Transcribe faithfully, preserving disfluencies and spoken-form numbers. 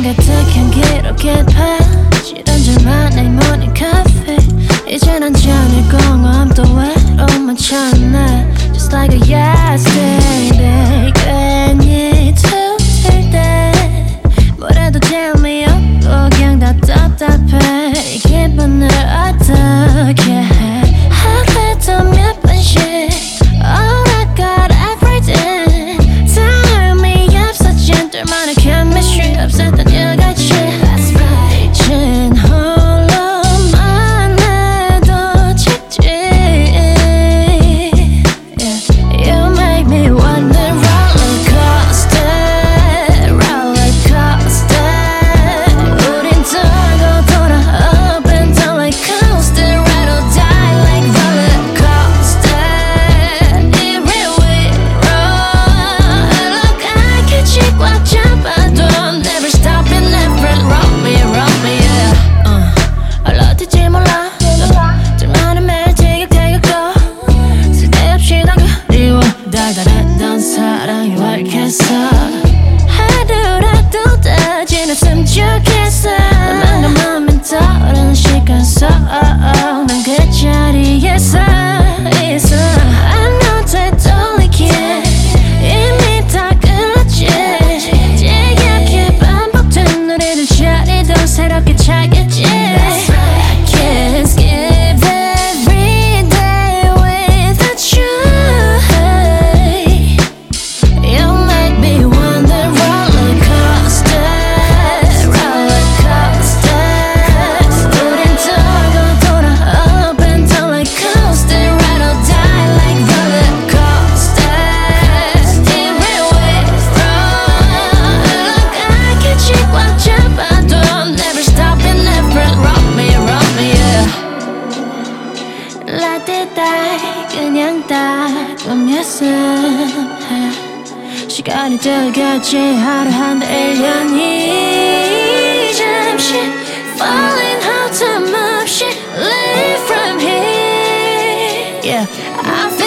가득 향기롭게 파지런절만 내 모닝 커피 이젠 한 잔의 공허함 또 외로움만 찾네 Just like a yesterday 괜히 툭칠 때 뭐라도 tell me 없고 그냥 다 답답해 이 기분을 어떻게 해 하루에도 몇 번씩 All I got everything 다음이 없어진 둘만의 chemistry 없었던 일같이 That's right 이젠 홀로만 해도 책지 yeah. You make me wanna roller coaster roller coaster 우린 돌고 돌아 up and down like coaster ride or die like roller coaster It really roll Look I can check 꽉 잡아도 Never stop and never roll me roll me yeah uh, 얼어들지 몰라 둘만의 매일 티격태격도 쓸데없이 난 그리워 달달했던 사랑이 왜 이렇게 했어 하루라도 따지는 숨죽였어 너만 가면 떠오르는 시간 속 난 그 자리에 서 있어 I know 되돌리기에 이미 다 끝났지 지겹게 반복된 노래들 자리도 새롭게 찾겠지 I can't skip every day without you You make me wanna roller coaster roller coaster 우린 돌고 돌아 up and down like coaster ride or die like roller coaster It really roll Look I can check 꽉 잡아도 Never stop and never roll me roll me yeah Let it die 그냥 따끔했음 시간이 들겠지 하루 한 달 일 년이 잠시 Falling out time 없이 Live from here Yeah I feel